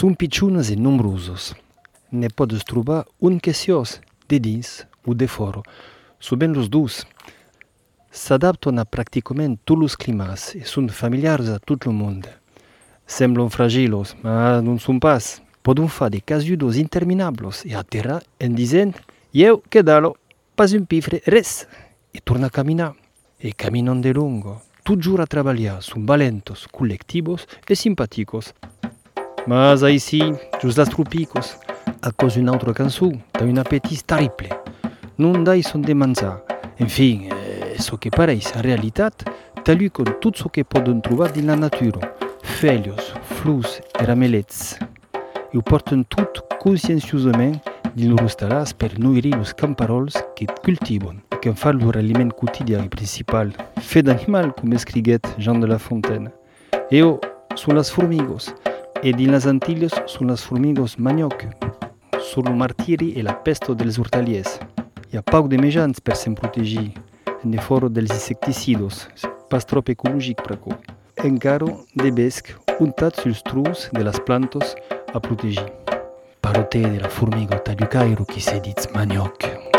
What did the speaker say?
Sunt picciunas e nombrosos. Ne podes trobar un quesios, de dins ou de fora. Sunt ben los dus. S'adaptan a practicament tots los climats e sunt familiars a tot el món. Semblan fragilos, ma non sunt pas. Podon far de casiudos interminables e aterrar en dicent «Io che dallo, pas un pifre, res!» e torna a caminar. E caminan de lungo, tot giur a trabalhar, sunt valentos, colectivos e simpaticos. Mas aici, just als tropicos, a causa un'altra canzone, da un appetit terrible. Non dai son de mangiar. Enfim, so che pareix, a realitat, talui con tot so che podon trobar din la natura. Felios, flus e ramelets. E ho porten tot conscienciosament din lor talars per noiri los camparols che cultivan e che fan lor aliment quotidià e principal. Fet d'animal, come scriguet Jean de La Fontaine. Eo son las formigos, e din las Antilles son las formigos manioc. Són lo martiri e la pesto dels hortaliers. Hi ha pauc de mejans per se'n protegir, en fora dels insecticidos, pas trop ecologic praco. Encara de besc untat suls trus de las plantos a protegir. Parote de la formiga tagliucairo qui se dit manioc.